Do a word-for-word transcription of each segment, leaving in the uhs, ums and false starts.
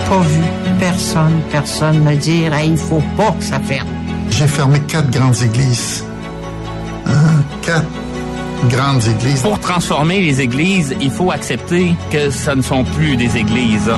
pas vu personne, personne me dire hey, « il faut pas que ça ferme ». J'ai fermé quatre grandes églises. Hein? Quatre grandes églises. Pour transformer les églises, il faut accepter que ce ne sont plus des églises.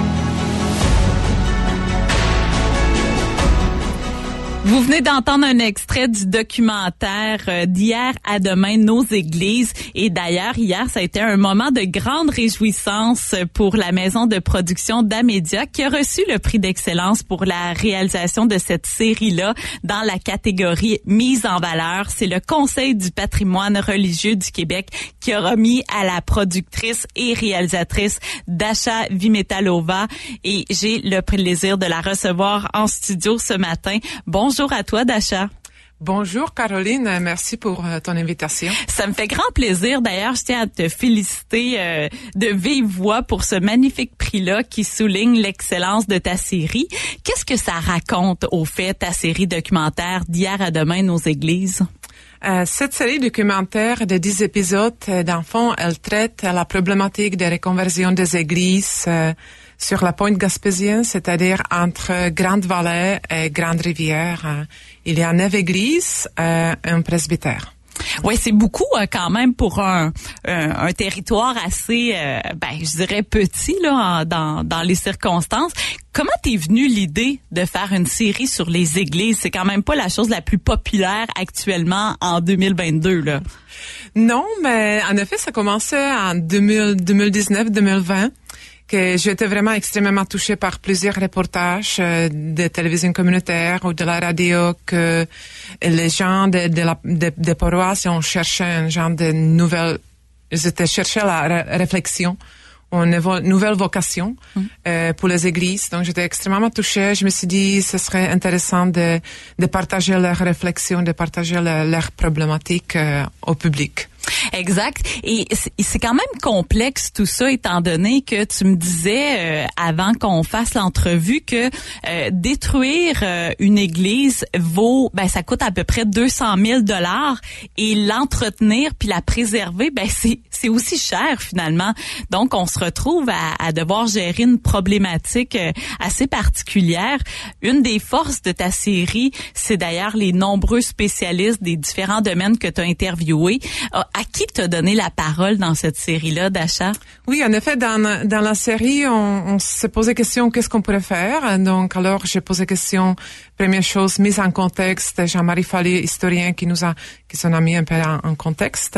Vous venez d'entendre un extrait du documentaire euh, d'Hier à demain, nos églises. Et d'ailleurs, hier, ça a été un moment de grande réjouissance pour la maison de production d'Amédia qui a reçu le prix d'excellence pour la réalisation de cette série-là dans la catégorie mise en valeur. C'est le Conseil du patrimoine religieux du Québec qui a remis à la productrice et réalisatrice Dasha Vimetalova. Et j'ai le plaisir de la recevoir en studio ce matin. Bonjour. Bonjour à toi, Dasha. Bonjour, Caroline. Merci pour euh, ton invitation. Ça me fait grand plaisir. D'ailleurs, je tiens à te féliciter euh, de vive voix pour ce magnifique prix-là qui souligne l'excellence de ta série. Qu'est-ce que ça raconte, au fait, ta série documentaire d'Hier à demain, nos églises? Euh, cette série documentaire de dix épisodes, euh, dans le fond, elle traite la problématique de reconversion des églises euh, sur la pointe gaspésienne, c'est-à-dire entre Grande-Vallée et Grande-Rivière. Euh, il y a neuf églises et un presbytère. Oui, c'est beaucoup euh, quand même pour un, un, un territoire assez, euh, ben, je dirais petit là, en, dans, dans les circonstances. Comment t'es venue l'idée de faire une série sur les églises? C'est quand même pas la chose la plus populaire actuellement en deux mille vingt-deux, là. Non, mais en effet, ça commençait en deux mille, deux mille dix-neuf deux mille vingt. Que j'étais vraiment extrêmement touchée par plusieurs reportages euh, de télévision communautaire ou de la radio que les gens de, de la, de, de paroisses ont cherché un genre de nouvelle, ils étaient cherchés la ré- réflexion, une nouvelle vocation mmh. euh, pour les églises. Donc j'étais extrêmement touchée. Je me suis dit ce serait intéressant de, de partager leurs réflexions, de partager leurs leur problématiques euh, au public. Exact. Et c'est quand même complexe tout ça, étant donné que tu me disais euh, avant qu'on fasse l'entrevue que euh, détruire euh, une église vaut, ben ça coûte à peu près deux cent mille dollars et l'entretenir puis la préserver, ben c'est c'est aussi cher finalement. Donc on se retrouve à, à devoir gérer une problématique euh, assez particulière. Une des forces de ta série, c'est d'ailleurs les nombreux spécialistes des différents domaines que tu as interviewés. Euh, À qui t'as donné la parole dans cette série-là, Dasha? Oui, en effet, dans, dans la série, on, on s'est posé question qu'est-ce qu'on pourrait faire. Donc, alors, j'ai posé question, première chose, mise en contexte. Jean-Marie Fallier, historien, qui nous a, qui s'en a mis un peu en, en contexte.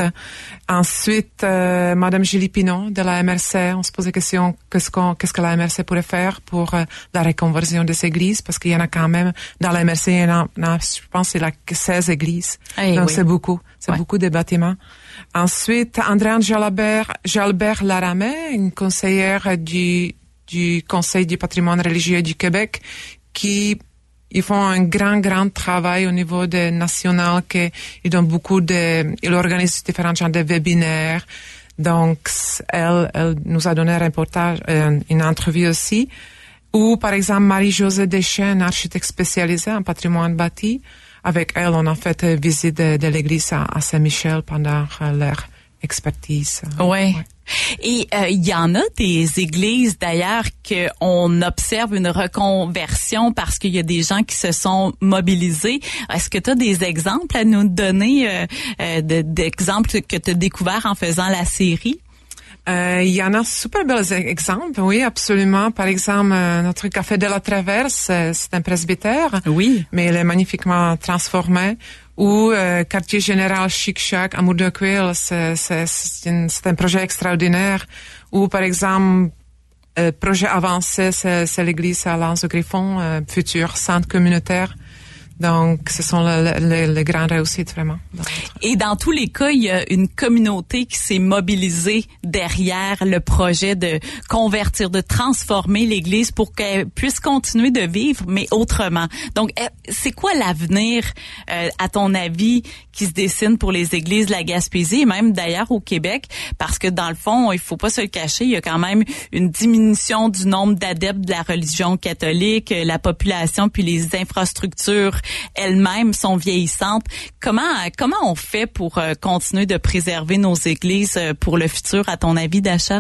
Ensuite, euh, Madame Julie Pinon de la M R C, on se posait question qu'est-ce qu'on, qu'est-ce que la M R C pourrait faire pour euh, la reconversion des églises, parce qu'il y en a quand même, dans la M R C, il y en a, non, je pense, il y a seize églises. Hey, Donc, oui. c'est beaucoup. C'est ouais. beaucoup de bâtiments. Ensuite, Andréane Jalbert, Jalbert Laramé, une conseillère du, du Conseil du patrimoine religieux du Québec, qui, ils font un grand, grand travail au niveau de national, que, ils donnent beaucoup de, ils organisent différents genres de webinaires. Donc, elle, elle nous a donné un reportage, euh, une entrevue aussi. Ou, par exemple, Marie-Josée Deschênes, architecte spécialisée en patrimoine bâti. Avec elle, on a fait une visite de, de l'église à, à Saint-Michel pendant leur expertise. Ouais. ouais. Et il euh, y en a des églises d'ailleurs qu'on observe une reconversion parce qu'il y a des gens qui se sont mobilisés. Est-ce que tu as des exemples à nous donner, euh, euh, de, d'exemples que tu as découverts en faisant la série? Euh, il y en a super bels exemples, oui, absolument. Par exemple, euh, notre café de la Traverse, euh, c'est un presbytère. Oui. Mais il est magnifiquement transformé. Ou euh, quartier général Chic-Chac à Murdochville, c'est, c'est, c'est, une, c'est un projet extraordinaire. Ou par exemple, euh, projet avancé, c'est, c'est l'église à Lens-au-Griffon, euh, futur centre communautaire. Donc, ce sont les, les, les grandes réussites, vraiment. Et dans tous les cas, il y a une communauté qui s'est mobilisée derrière le projet de convertir, de transformer l'Église pour qu'elle puisse continuer de vivre, mais autrement. Donc, c'est quoi l'avenir, euh, à ton avis, qui se dessine pour les églises de la Gaspésie et même d'ailleurs au Québec? Parce que dans le fond, il faut pas se le cacher, il y a quand même une diminution du nombre d'adeptes de la religion catholique, la population puis les infrastructures elles-mêmes sont vieillissantes. Comment comment on fait pour euh, continuer de préserver nos églises euh, pour le futur, à ton avis, Dasha?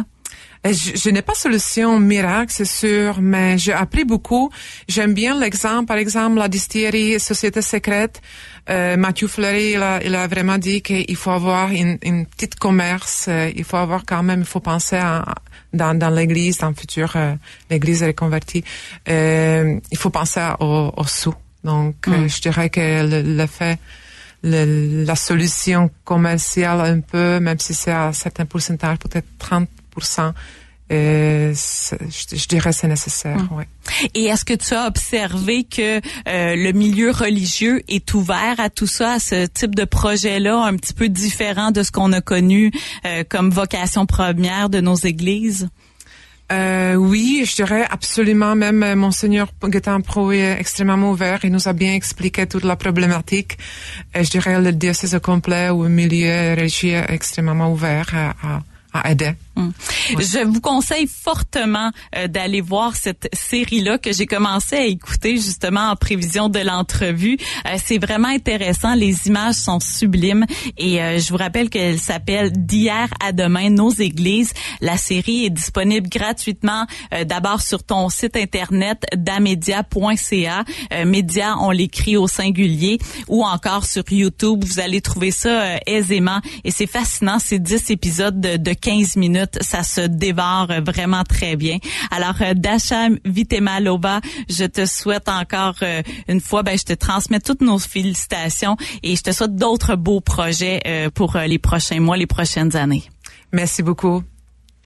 Je, je n'ai pas solution miracle, c'est sûr, mais j'ai appris beaucoup. J'aime bien l'exemple, par exemple, la distillerie Société Secrète. Euh, Mathieu Fleury, il a, il a vraiment dit qu'il faut avoir une, une petite commerce. Euh, il faut avoir quand même, il faut penser à, dans, dans l'église, dans le futur, euh, l'église reconvertie. Euh, il faut penser à, au, au sous. Donc, mm. euh, je dirais que le, le fait, le, la solution commerciale un peu, même si c'est à un certain pourcentage, peut-être trente pour cent, euh, je, je dirais c'est nécessaire. Mm. Ouais. Et est-ce que tu as observé que euh, le milieu religieux est ouvert à tout ça, à ce type de projet-là, un petit peu différent de ce qu'on a connu euh, comme vocation première de nos églises? Euh, oui, je dirais absolument. Même euh, Monseigneur Gaétan Pro est extrêmement ouvert. Il nous a bien expliqué toute la problématique. Et je dirais le diocèse au complet ou le milieu religieux est extrêmement ouvert à, à, à aider. Hum. Ouais. Je vous conseille fortement euh, d'aller voir cette série-là que j'ai commencé à écouter justement en prévision de l'entrevue. Euh, c'est vraiment intéressant. Les images sont sublimes et euh, je vous rappelle qu'elle s'appelle D'hier à demain, nos églises. La série est disponible gratuitement euh, d'abord sur ton site internet damedia point c a. Euh, Média, on l'écrit au singulier, ou encore sur YouTube. Vous allez trouver ça euh, aisément et c'est fascinant. C'est dix épisodes de, de quinze minutes. Ça se dévore vraiment très bien. Alors, euh, Dasha Vitemalova, je te souhaite encore euh, une fois, ben je te transmets toutes nos félicitations et je te souhaite d'autres beaux projets euh, pour euh, les prochains mois, les prochaines années. Merci beaucoup.